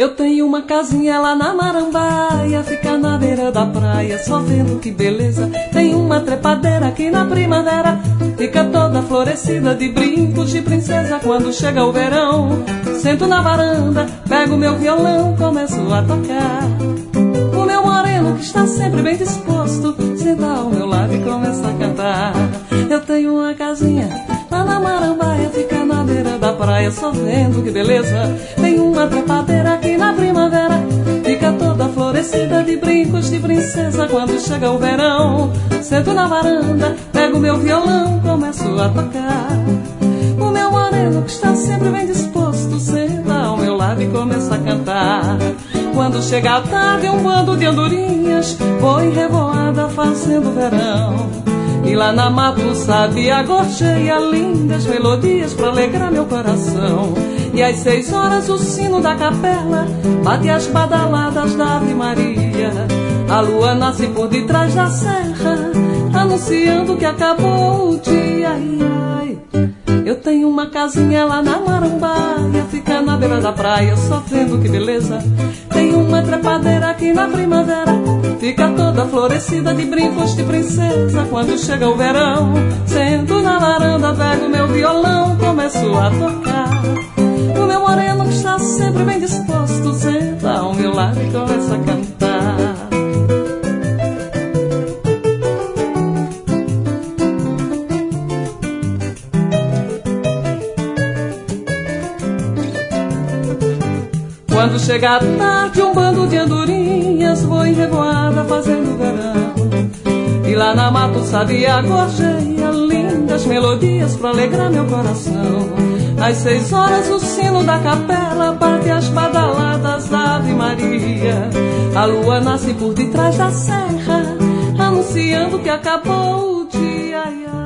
Eu tenho uma casinha lá na Marambaia, fica na beira da praia, só vendo que beleza. Tem uma trepadeira aqui na primavera, fica toda florescida de brincos de princesa. Quando chega o verão, sento na varanda, pego meu violão, começo a tocar. O meu moreno, que está sempre bem disposto, senta ao meu lado e começa a cantar. Eu tenho uma casinha lá na Marambaia, fica na beira da praia, só vendo que beleza. Tem uma trepadeira aqui na primavera, fica toda florescida de brincos de princesa. Quando chega o verão, sento na varanda, pego meu violão, começo a tocar. O meu moreno, que está sempre bem disposto, senta ao meu lado e começa a cantar. Quando chega a tarde, um bando de andorinhas foi revoada fazendo verão. E lá na mata sabia gorjeia lindas melodias pra alegrar meu coração. E às 6 horas o sino da capela bate as badaladas da Ave Maria. A lua nasce por detrás da serra, anunciando que acabou o dia. Ai, ai. Eu tenho uma casinha lá na Marambaia, fica na beira da praia, só vendo que beleza. Tem uma trepadeira aqui na primavera, fica toda florescida de brincos de princesa. Quando chega o verão, sento na varanda, pego meu violão, começo a tocar. O meu moreno, que está sempre bem disposto, senta ao meu lado e começa a cantar. Quando chega a tarde, um bando de andorinhas voa revoada fazendo verão. E lá na mata sabia gorjeia lindas melodias pra alegrar meu coração. Às 6 horas o sino da capela bate as badaladas da Ave Maria. A lua nasce por detrás da serra, anunciando que acabou o dia. Ai, ai.